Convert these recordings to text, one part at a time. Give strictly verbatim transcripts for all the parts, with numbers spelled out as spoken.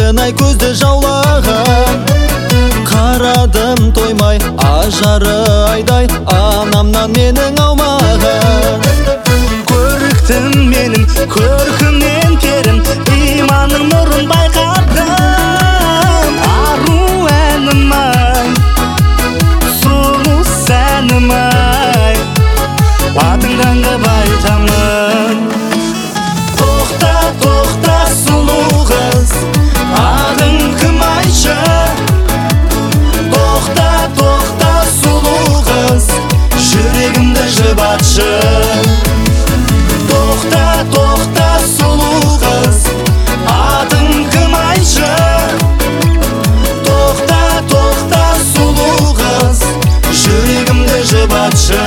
шынай көзді жаулаған. Қарадым тоймай ажары айдай, анамнан менің аумаған. Көріктім менің көркіңнен керім, иманның нұрын байқадым. Ару әнім ай, сұлу сәнім ай, атыңдан қып айтамын. Тоқта, тоқта сұлу қыз, атың кім айтшы? Тоқта, тоқта сұлу қыз, жүрегімді жұбатшы. Тоқта, тоқта сұлу қыз, атың кім айтшы? Тоқта, тоқта сұлу қыз, жүрегімді жұбатшы.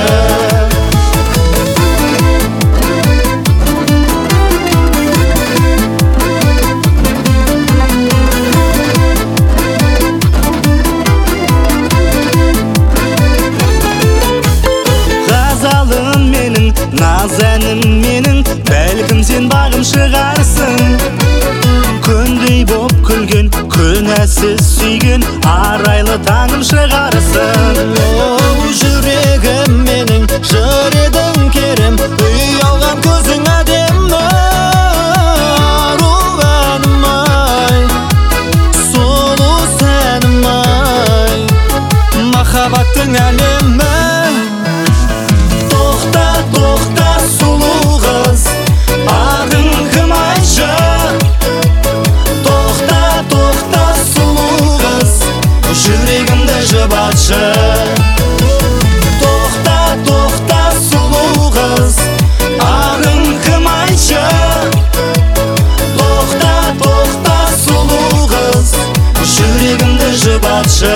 Ғазалым менің, наз әнім менің, бәлкім сен бағым шығарсың. Күндей боп күлген, күнәсіз сүйген, арайлы таңым шығарсың. Оу, жүрегім менің, жыр едің керім, ұялған көзің әдемі. Ару әнім ай, сұлу сәнім ай, махаббаттың әлемі. Тоқта, тоқта сұлу қыз, атың кім айтшы? Тоқта, тоқта сұлу қыз, жүрегімді жұбатшы. Тоқта, тоқта сұлу қыз, атың кім айтшы? Тоқта, тоқта сұлу қыз, жүрегімді жұбатшы.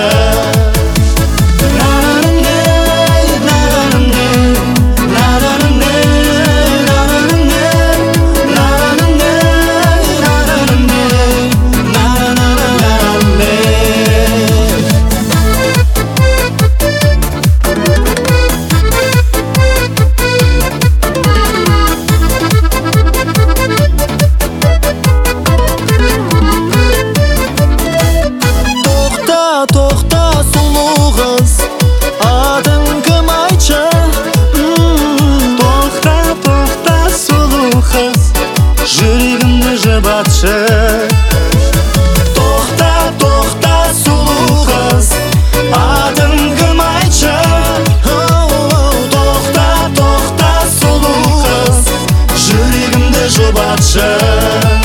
Тоқта, сұлу қыз, атың кім айтшы? Тоқта, тоқта сұлу қыз, жүрегімді жұбатшы. Тоқта, тоқта сұлу қыз, атың кім айтшы? Тоқта, тоқта сұлу қыз, жүрегімді жұбатшы.